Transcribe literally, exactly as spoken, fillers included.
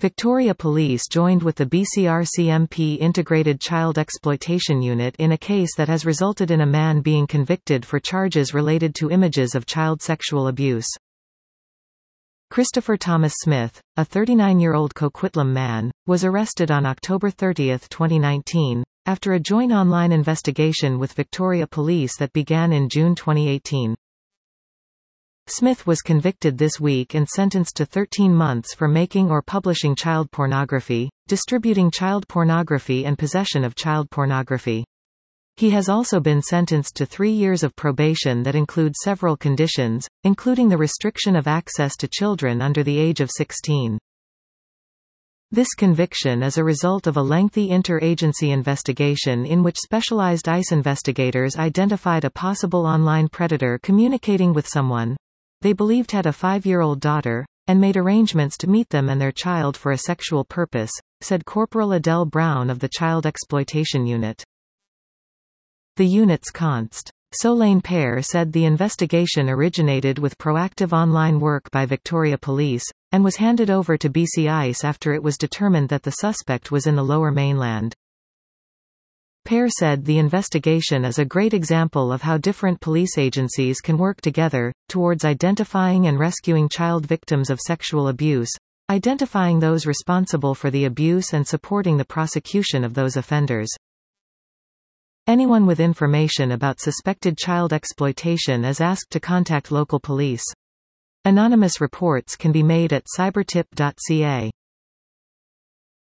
Victoria Police joined with the B C R C M P Integrated Child Exploitation Unit in a case that has resulted in a man being convicted for charges related to images of child sexual abuse. Christopher Thomas Smith, a thirty-nine-year-old Coquitlam man, was arrested on October thirtieth twenty nineteen, after a joint online investigation with Victoria Police that began in June twenty eighteen. Smith was convicted this week and sentenced to thirteen months for making or publishing child pornography, distributing child pornography and possession of child pornography. He has also been sentenced to three years of probation that include several conditions, including the restriction of access to children under the age of sixteen. This conviction is a result of a lengthy inter-agency investigation in which specialized ICE investigators identified a possible online predator communicating with someone they believed had a five-year-old daughter, and made arrangements to meet them and their child for a sexual purpose, said Corporal Adele Brown of the Child Exploitation Unit. The unit's const. Solane Pear said the investigation originated with proactive online work by Victoria Police, and was handed over to B C ICE after it was determined that the suspect was in the Lower Mainland. Pear said the investigation is a great example of how different police agencies can work together, towards identifying and rescuing child victims of sexual abuse, identifying those responsible for the abuse and supporting the prosecution of those offenders. Anyone with information about suspected child exploitation is asked to contact local police. Anonymous reports can be made at cybertip dot C A.